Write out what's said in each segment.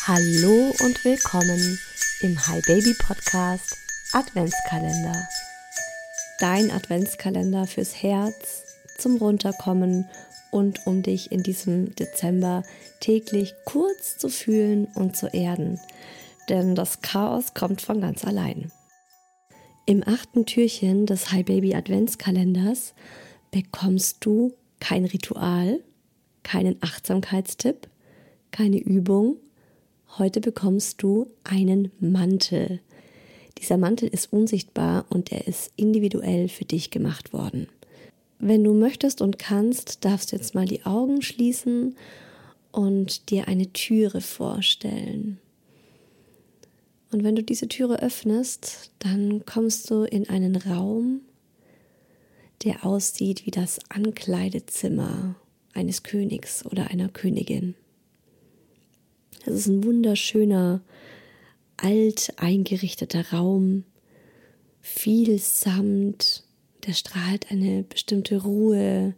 Hallo und willkommen im Hi Baby Podcast Adventskalender. Dein Adventskalender fürs Herz, zum Runterkommen und um dich in diesem Dezember täglich kurz zu fühlen und zu erden. Denn das Chaos kommt von ganz allein. Im 8. Türchen des Hi Baby Adventskalenders bekommst du kein Ritual, keinen Achtsamkeitstipp, keine Übung. Heute bekommst du einen Mantel. Dieser Mantel ist unsichtbar und er ist individuell für dich gemacht worden. Wenn du möchtest und kannst, darfst du jetzt mal die Augen schließen und dir eine Türe vorstellen. Und wenn du diese Türe öffnest, dann kommst du in einen Raum, der aussieht wie das Ankleidezimmer eines Königs oder einer Königin. Es ist ein wunderschöner, alt eingerichteter Raum, viel Samt, der strahlt eine bestimmte Ruhe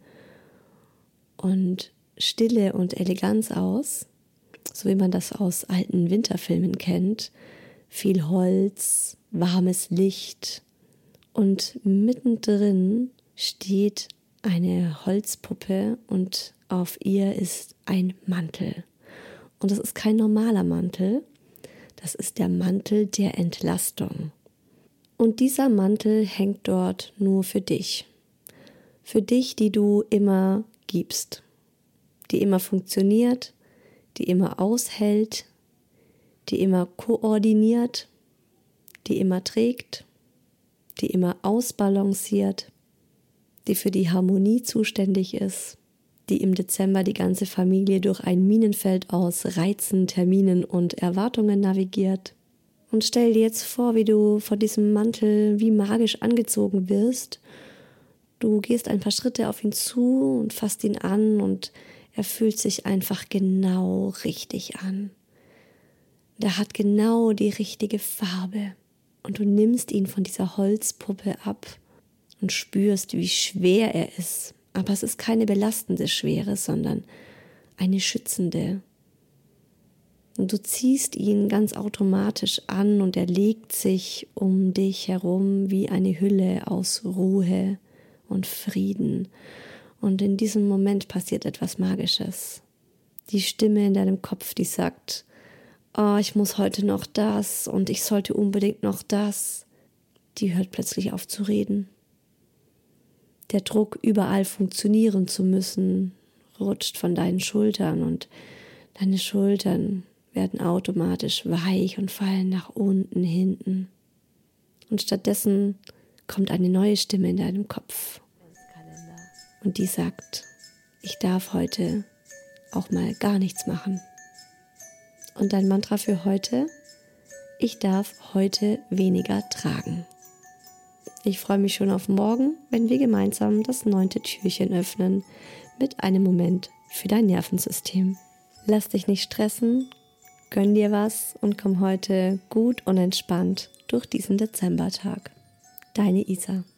und Stille und Eleganz aus, so wie man das aus alten Winterfilmen kennt. Viel Holz, warmes Licht und mittendrin steht eine Holzpuppe und auf ihr ist ein Mantel. Und das ist kein normaler Mantel, das ist der Mantel der Entlastung. Und dieser Mantel hängt dort nur für dich. Für dich, die du immer gibst, die immer funktioniert, die immer aushält, die immer koordiniert, die immer trägt, die immer ausbalanciert, die für die Harmonie zuständig ist, die im Dezember die ganze Familie durch ein Minenfeld aus Reizen, Terminen und Erwartungen navigiert. Und stell dir jetzt vor, wie du vor diesem Mantel wie magisch angezogen wirst. Du gehst ein paar Schritte auf ihn zu und fasst ihn an und er fühlt sich einfach genau richtig an. Der hat genau die richtige Farbe und du nimmst ihn von dieser Holzpuppe ab und spürst, wie schwer er ist. Aber es ist keine belastende Schwere, sondern eine schützende. Und du ziehst ihn ganz automatisch an und er legt sich um dich herum wie eine Hülle aus Ruhe und Frieden. Und in diesem Moment passiert etwas Magisches. Die Stimme in deinem Kopf, die sagt, oh, ich muss heute noch das und ich sollte unbedingt noch das, die hört plötzlich auf zu reden. Der Druck, überall funktionieren zu müssen, rutscht von deinen Schultern und deine Schultern werden automatisch weich und fallen nach unten, hinten. Und stattdessen kommt eine neue Stimme in deinem Kopf. Und die sagt, ich darf heute auch mal gar nichts machen. Und dein Mantra für heute, ich darf heute weniger tragen. Ich freue mich schon auf morgen, wenn wir gemeinsam das 9. Türchen öffnen mit einem Moment für dein Nervensystem. Lass dich nicht stressen, gönn dir was und komm heute gut und entspannt durch diesen Dezembertag. Deine Isa.